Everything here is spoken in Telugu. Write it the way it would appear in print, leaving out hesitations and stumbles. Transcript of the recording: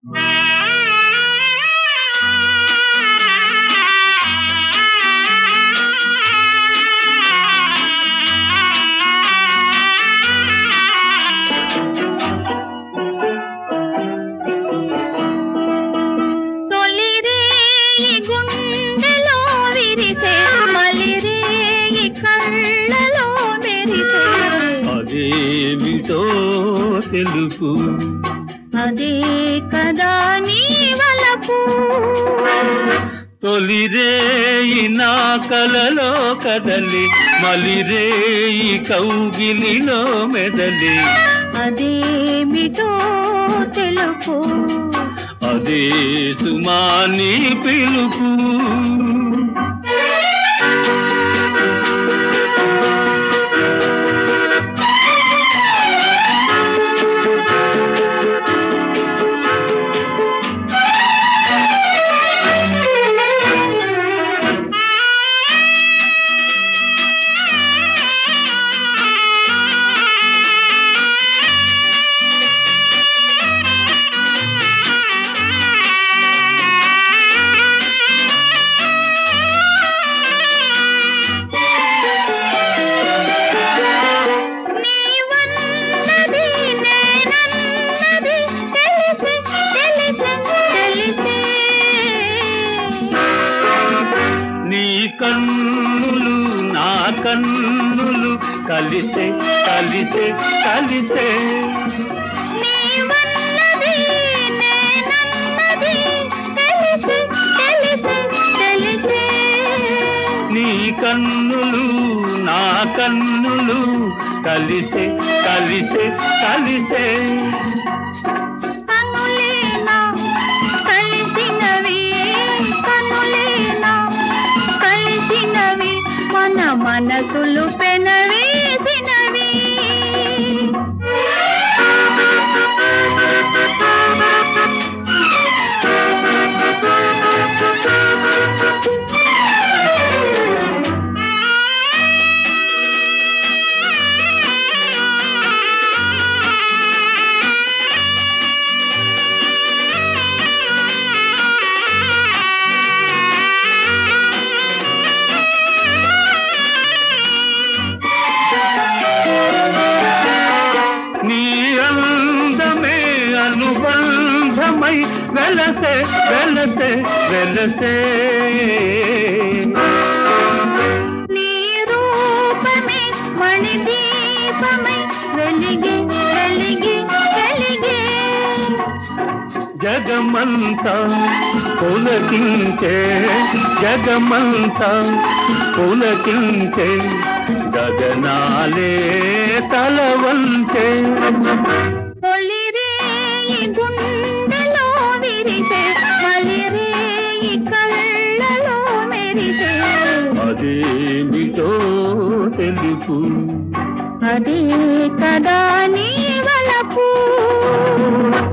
అదేమిటో తెలుపు అదే కదా నీ వలపు తొలిరేయి నా కలలో కదలి మలిరేయి కౌగిలిలో మెదలి అదేమిటో తెలుపు అదే సుమాని పిలుపు కన్నులు నా కన్నులు కలిసే కలిసే కలిసే నీ కన్నులు నా కన్నులు కలిసే కలిసే కలిసే మనసులు పెనవేసినవి అనుబంధమై వెలసే వెలసే వెలసే నీ రూపమే మణిదీపమై వెలిగే వెలిగే వెలిగే జగమంతా పులకించే జగమంతా పులకించే గగనాలే తలవంచే గుండెలో విరిసే మలిరేయి కళ్ళలో మెరిసే అదేమిటో తెలుపు అదే కదా నీ వలపు